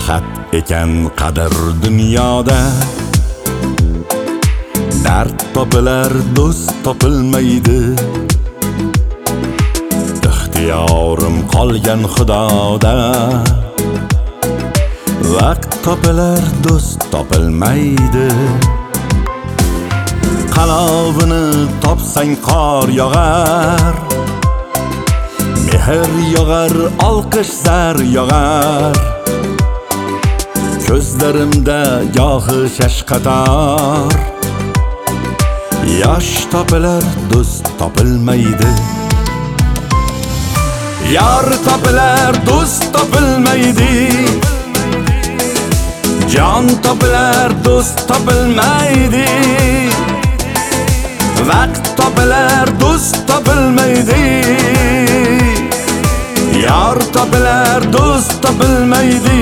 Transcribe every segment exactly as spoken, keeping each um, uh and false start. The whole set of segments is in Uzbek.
Faqat ekan qadr dunyoda, dard topilar, do'st topilmaydi. Ixtiyorim qolgan Xudoda, vaqt topilar, do'st topilmaydi. Qalovini topsang qor yog'ar, mehr yog'ar, olqish zar yog'ar. Ko'zlarimda gohi shashqator, yosh topilar, do'st topilmaydi. Yor topilar, do'st topilmaydi. Jon topilar, do'st topilmaydi. Vaqt topilar, do'st topilmaydi. Yor topilar, do'st topilmaydi.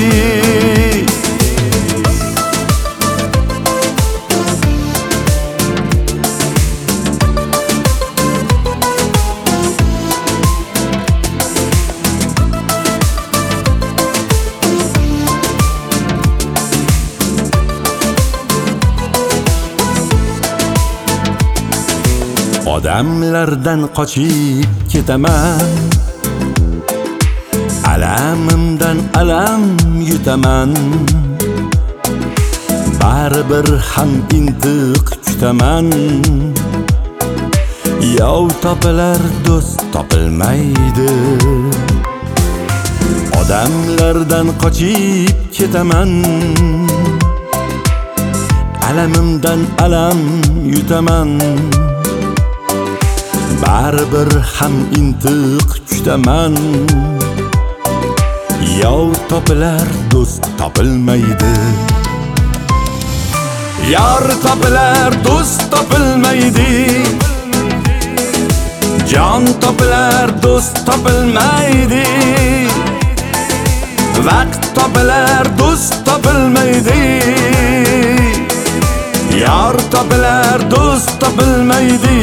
Odamlardan qochib ketaman, alamimdan alam yutaman. Baribir ham intiq kutaman. Yov topilar, do'st topilmaydi. Odamlardan qochib ketaman, alamimdan alam yutaman. Baribir ham intiq kutaman. Yov topilar, do'st topilmaydi. Yor topilar, do'st topilmaydi. Jon topilar, do'st topilmaydi. Vaqt topilar, do'st topilmaydi. Yor topilar, do'st topilmaydi.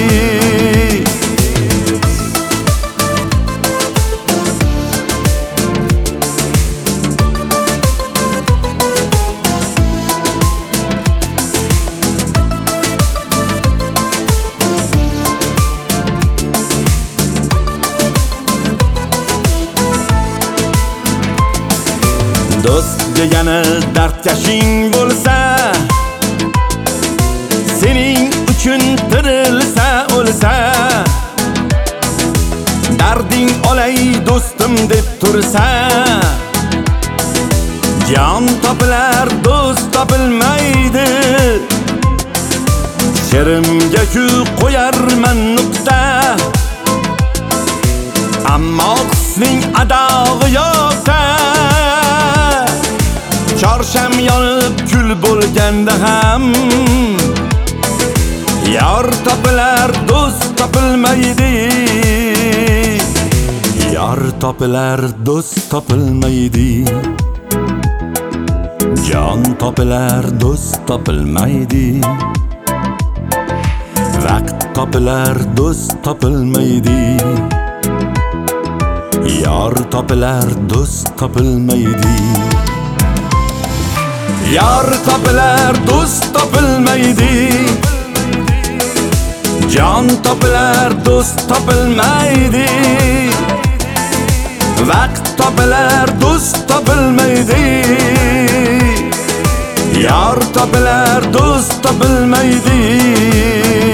Do'st degani dardkashing bo'lsa, sening uchun tirilsa o'lsa, darding olay do'stim deb tursa. Jon topilar, do'st topilmaydi. She'rimga-ku qo'yarman nuqta, ammo qisning adog'i yo'qda. Chorsham yonib kul bo'lganda ham, yor topilar, do'st topilmaydi. Yor topilar, do'st topilmaydi. Jon topilar, do'st topilmaydi. Vaqt topilar, do'st topilmaydi. Yor topilar, do'st topilmaydi. Yor topilar, do'st topilmaydi. Jon topilar, do'st topilmaydi. Vaqt topilar, do'st topilmaydi. Yor topilar, do'st topilmaydi.